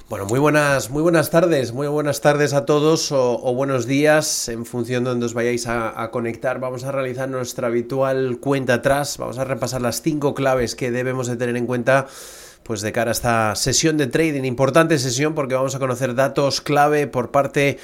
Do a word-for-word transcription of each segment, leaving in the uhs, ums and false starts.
Bueno, muy buenas, muy buenas tardes, muy buenas tardes a todos o, o buenos días en función de donde os vayáis a, a conectar. Vamos a realizar nuestra habitual cuenta atrás, vamos a repasar las cinco claves que debemos de tener en cuenta pues de cara a esta sesión de trading, importante sesión porque vamos a conocer datos clave por parte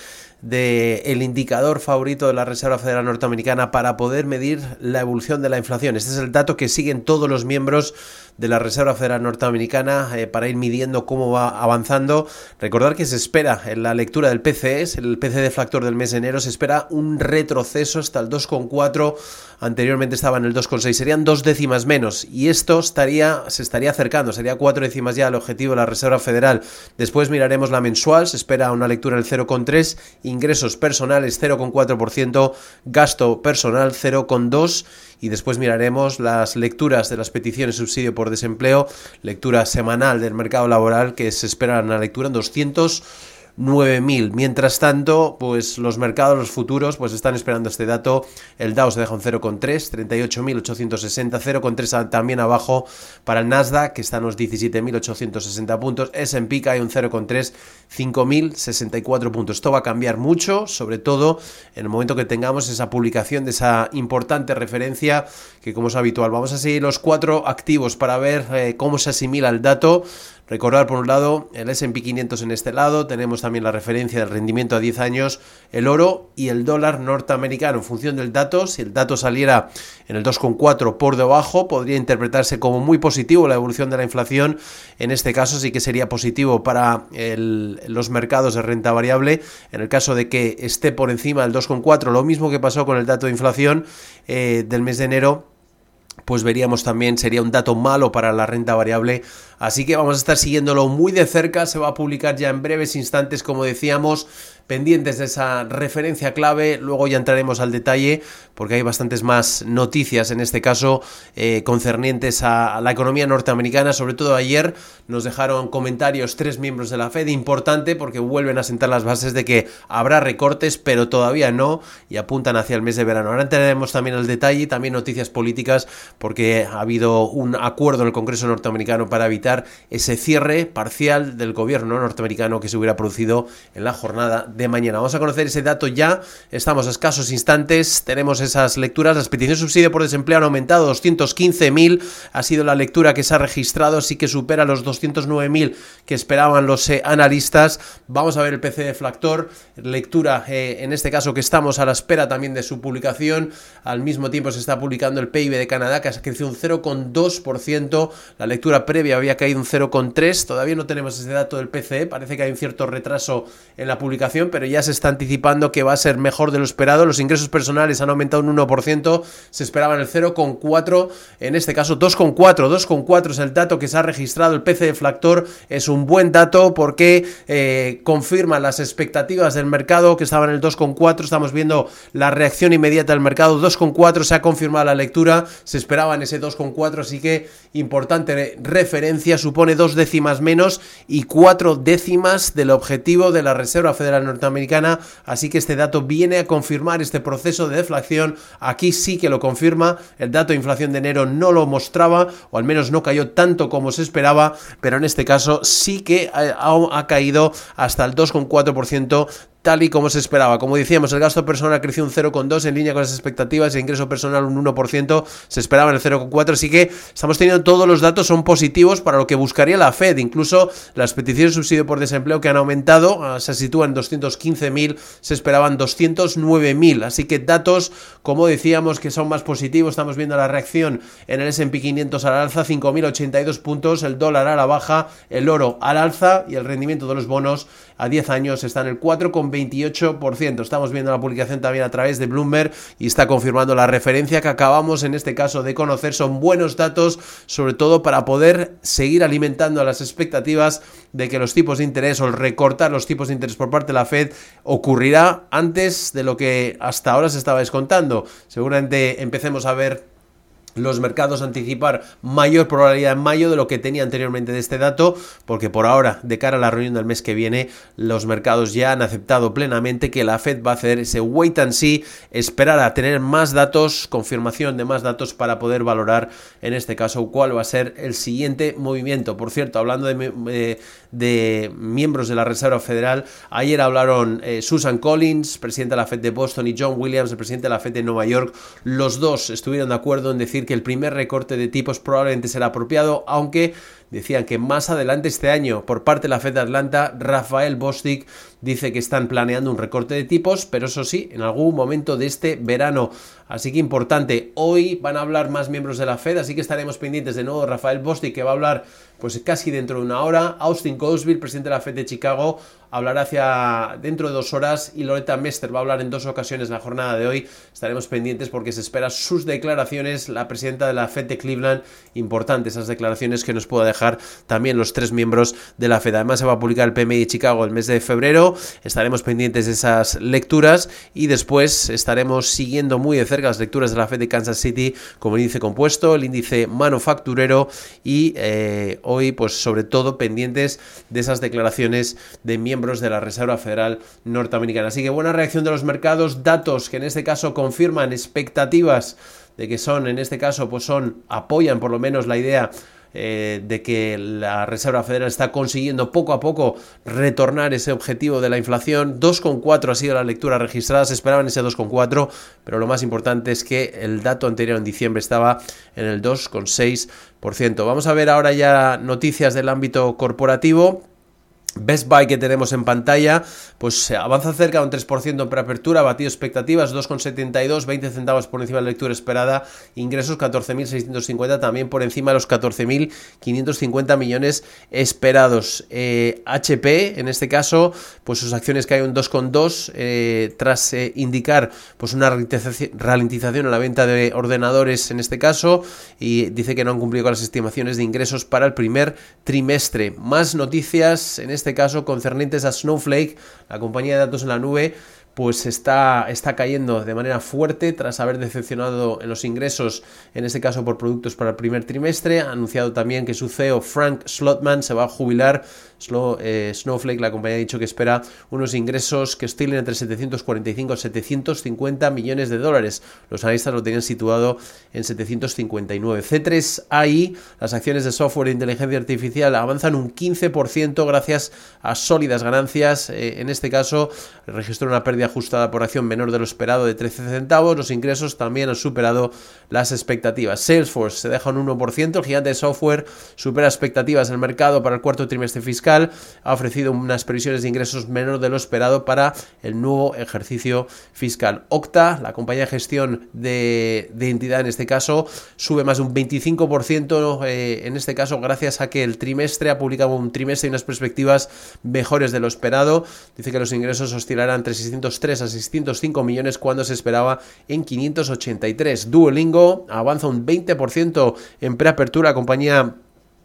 del indicador favorito de la Reserva Federal Norteamericana para poder medir la evolución de la inflación. Este es el dato que siguen todos los miembros de la Reserva Federal Norteamericana eh, para ir midiendo cómo va avanzando. Recordar que se espera en la lectura del P C E, el P C E deflactor del mes de enero, se espera un retroceso hasta el dos coma cuatro, anteriormente estaba en el dos coma seis, serían dos décimas menos y esto estaría, se estaría acercando, sería cuatro décimas ya al objetivo de la Reserva Federal. Después miraremos la mensual, se espera una lectura del cero coma tres, ingresos personales cero coma cuatro por ciento, gasto personal cero coma dos por ciento y después miraremos las lecturas de las peticiones de subsidio por desempleo, lectura semanal del mercado laboral que se espera una lectura en doscientos nueve mil. Mientras tanto, pues los mercados, los futuros, pues están esperando este dato. El Dow se deja un cero coma tres, treinta y ocho mil ochocientos sesenta, cero coma tres también abajo para el Nasdaq, que está en los diecisiete mil ochocientos sesenta puntos. ese and pe cae un cero coma tres, cinco mil sesenta y cuatro puntos. Esto va a cambiar mucho, sobre todo en el momento que tengamos esa publicación de esa importante referencia, que como es habitual, vamos a seguir los cuatro activos para ver eh, cómo se asimila el dato. Recordar por un lado el ese and pe quinientos en este lado, tenemos también la referencia del rendimiento a diez años, el oro y el dólar norteamericano. En función del dato, si el dato saliera en el dos coma cuatro por debajo, podría interpretarse como muy positivo la evolución de la inflación. En este caso sí que sería positivo para el, los mercados de renta variable. En el caso de que esté por encima del dos coma cuatro, lo mismo que pasó con el dato de inflación eh, del mes de enero, pues veríamos también, sería un dato malo para la renta variable, así que vamos a estar siguiéndolo muy de cerca. Se va a publicar ya en breves instantes, como decíamos, pendientes de esa referencia clave. Luego ya entraremos al detalle porque hay bastantes más noticias en este caso eh, concernientes a, a la economía norteamericana. Sobre todo ayer nos dejaron comentarios tres miembros de la Fed, importante porque vuelven a sentar las bases de que habrá recortes, pero todavía no, y apuntan hacia el mes de verano. Ahora entraremos también al detalle, también noticias políticas, porque ha habido un acuerdo en el Congreso norteamericano para evitar ese cierre parcial del gobierno norteamericano que se hubiera producido en la jornada de mañana. Vamos a conocer ese dato ya, estamos a escasos instantes, tenemos esas lecturas. Las peticiones de subsidio por desempleo han aumentado doscientos quince mil, ha sido la lectura que se ha registrado, sí que supera los doscientos nueve mil que esperaban los eh, analistas. Vamos a ver el P C E deflactor, lectura eh, en este caso que estamos a la espera también de su publicación. Al mismo tiempo se está publicando el P I B de Canadá, que ha crecido un cero coma dos por ciento, la lectura previa había caído un cero coma tres por ciento, todavía no tenemos ese dato del P C E, parece que hay un cierto retraso en la publicación, pero ya se está anticipando que va a ser mejor de lo esperado. Los ingresos personales han aumentado un uno por ciento, se esperaban el cero coma cuatro por ciento, en este caso dos coma cuatro por ciento, dos coma cuatro por ciento es el dato que se ha registrado. El P C E deflactor es un buen dato porque eh, confirma las expectativas del mercado que estaban en el dos coma cuatro, estamos viendo la reacción inmediata del mercado, dos coma cuatro, se ha confirmado la lectura, se esperaba en ese dos coma cuatro, así que importante referencia, supone dos décimas menos y cuatro décimas del objetivo de la Reserva Federal Norteamericana, así que este dato viene a confirmar este proceso de deflación. Aquí sí que lo confirma, el dato de inflación de enero no lo mostraba, o al menos no cayó tanto como se esperaba, pero en este caso sí que ha, ha caído hasta el dos coma cuatro por ciento, tal y como se esperaba. Como decíamos, el gasto personal creció un cero coma dos en línea con las expectativas, el ingreso personal un uno por ciento, se esperaba en el cero coma cuatro, así que estamos teniendo todos los datos son positivos para lo que buscaría la Fed. Incluso las peticiones de subsidio por desempleo que han aumentado, se sitúan en doscientos quince mil, se esperaban doscientos nueve mil, así que datos, como decíamos, que son más positivos. Estamos viendo la reacción en el ese and pe quinientos al alza, cinco mil ochenta y dos puntos, el dólar a la baja, el oro al alza y el rendimiento de los bonos a diez años está en el cuatro coma veintiocho por ciento. Estamos viendo la publicación también a través de Bloomberg y está confirmando la referencia que acabamos en este caso de conocer. Son buenos datos, sobre todo para poder seguir alimentando las expectativas de que los tipos de interés o el recortar los tipos de interés por parte de la Fed ocurrirá antes de lo que hasta ahora se estaba descontando. Seguramente empecemos a ver los mercados anticipar mayor probabilidad en mayo de lo que tenía anteriormente de este dato, porque por ahora, de cara a la reunión del mes que viene, los mercados ya han aceptado plenamente que la Fed va a hacer ese wait and see, esperar a tener más datos, confirmación de más datos para poder valorar en este caso cuál va a ser el siguiente movimiento. Por cierto, hablando de, de, de miembros de la Reserva Federal. Ayer hablaron eh, Susan Collins, presidenta de la Fed de Boston, y John Williams, el presidente de la Fed de Nueva York. Los dos estuvieron de acuerdo en decir que el primer recorte de tipos probablemente será apropiado, aunque decían que más adelante este año, por parte de la Fed de Atlanta, Rafael Bostic dice que están planeando un recorte de tipos, pero eso sí, en algún momento de este verano. Así que importante, hoy van a hablar más miembros de la Fed, así que estaremos pendientes de nuevo. Rafael Bostic, que va a hablar pues casi dentro de una hora. Austin Goolsbee, presidente de la Fed de Chicago, hablará hacia dentro de dos horas, y Loretta Mester va a hablar en dos ocasiones en la jornada de hoy. Estaremos pendientes porque se esperan sus declaraciones. La presidenta de la Fed de Cleveland, importante esas declaraciones que nos pueda dejar también los tres miembros de la Fed. Además se va a publicar el P M I de Chicago el mes de febrero, estaremos pendientes de esas lecturas, y después estaremos siguiendo muy de cerca las lecturas de la Fed de Kansas City, como el índice compuesto, el índice manufacturero, y eh, hoy pues sobre todo pendientes de esas declaraciones de miembros de la Reserva Federal norteamericana. Así que buena reacción de los mercados, datos que en este caso confirman expectativas de que son, en este caso, pues son, apoyan por lo menos la idea Eh, de que la Reserva Federal está consiguiendo poco a poco retornar ese objetivo de la inflación. dos coma cuatro ha sido la lectura registrada, se esperaban ese dos coma cuatro, pero lo más importante es que el dato anterior en diciembre estaba en el dos coma seis por ciento. Vamos a ver ahora ya noticias del ámbito corporativo. Best Buy, que tenemos en pantalla, pues avanza cerca de un tres por ciento en preapertura, ha batido expectativas, dos coma setenta y dos, veinte centavos por encima de la lectura esperada, ingresos catorce mil seiscientos cincuenta, también por encima de los catorce mil quinientos cincuenta millones esperados. eh, H P, en este caso, pues sus acciones caen un dos coma dos, eh, tras eh, indicar pues una ralentización en la venta de ordenadores en este caso, y dice que no han cumplido con las estimaciones de ingresos para el primer trimestre. Más noticias, en este caso concernientes a Snowflake, la compañía de datos en la nube, pues está, está cayendo de manera fuerte tras haber decepcionado en los ingresos, en este caso por productos para el primer trimestre. Ha anunciado también que su C E O Frank Slootman se va a jubilar. Slow, eh, Snowflake, la compañía, ha dicho que espera unos ingresos que oscilen entre setecientos cuarenta y cinco y setecientos cincuenta millones de dólares. Los analistas lo tenían situado en setecientos cincuenta y nueve. C tres A I, las acciones de software e inteligencia artificial, avanzan un quince por ciento gracias a sólidas ganancias. Eh, en este caso registró una pérdida ajustada por acción menor de lo esperado de trece centavos. Los ingresos también han superado las expectativas. Salesforce se deja un uno por ciento. El gigante de software supera expectativas del mercado para el cuarto trimestre fiscal. Ha ofrecido unas previsiones de ingresos menor de lo esperado para el nuevo ejercicio fiscal. Okta, la compañía de gestión de, de entidad en este caso, sube más de un veinticinco por ciento eh, en este caso gracias a que el trimestre ha publicado un trimestre y unas perspectivas mejores de lo esperado. Dice que los ingresos oscilarán entre seiscientos tres a seiscientos cinco millones cuando se esperaba en quinientos ochenta y tres. Duolingo avanza un veinte por ciento en preapertura, compañía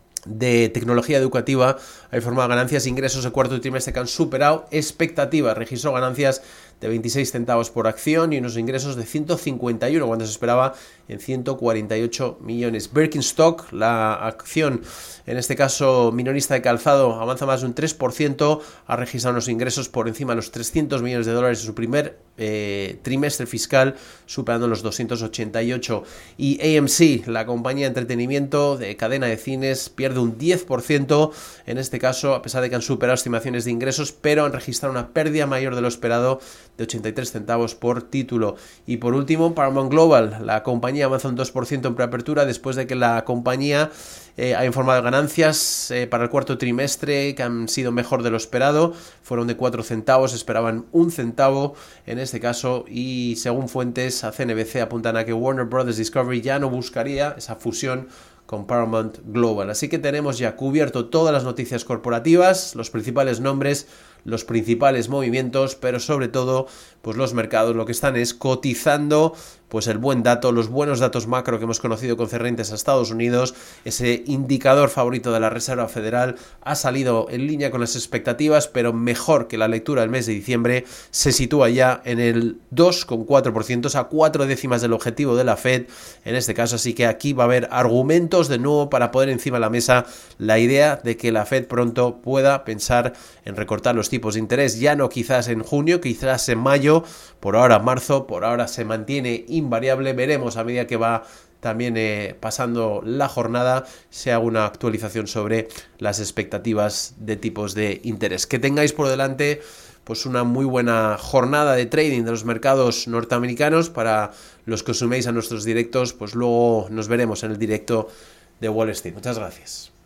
de tecnología educativa, ha informado ganancias e ingresos del cuarto trimestre que han superado expectativas. Registró ganancias de veintiséis centavos por acción y unos ingresos de ciento cincuenta y uno cuando se esperaba en ciento cuarenta y ocho millones. Birkenstock, la acción en este caso minorista de calzado, avanza más de un tres por ciento, ha registrado unos ingresos por encima de los trescientos millones de dólares en su primer eh, trimestre fiscal, superando los doscientos ochenta y ocho. Y A M C, la compañía de entretenimiento de cadena de cines, pierde un diez por ciento en este caso, a pesar de que han superado estimaciones de ingresos, pero han registrado una pérdida mayor de lo esperado de ochenta y tres centavos por título. Y por último, Paramount Global, la compañía avanza un dos por ciento en preapertura después de que la compañía eh, ha informado ganancias eh, para el cuarto trimestre que han sido mejor de lo esperado, fueron de cuatro centavos, esperaban un centavo en este caso, y según fuentes a C N B C apuntan a que Warner Brothers Discovery ya no buscaría esa fusión con Paramount Global. Así que tenemos ya cubierto todas las noticias corporativas, los principales nombres, los principales movimientos, pero sobre todo pues los mercados lo que están es cotizando pues el buen dato, los buenos datos macro que hemos conocido concernientes a Estados Unidos. Ese indicador favorito de la Reserva Federal ha salido en línea con las expectativas, pero mejor que la lectura del mes de diciembre, se sitúa ya en el dos coma cuatro por ciento, o sea, cuatro décimas del objetivo de la Fed en este caso. Así que aquí va a haber argumentos de nuevo para poner encima de la mesa la idea de que la Fed pronto pueda pensar en recortar los tipos de interés, ya no quizás en junio, quizás en mayo, por ahora marzo, por ahora se mantiene invariable. Veremos a medida que va también eh, pasando la jornada se haga una actualización sobre las expectativas de tipos de interés. Que tengáis por delante pues una muy buena jornada de trading de los mercados norteamericanos. Para los que os suméis a nuestros directos, pues luego nos veremos en el directo de Wall Street. Muchas gracias.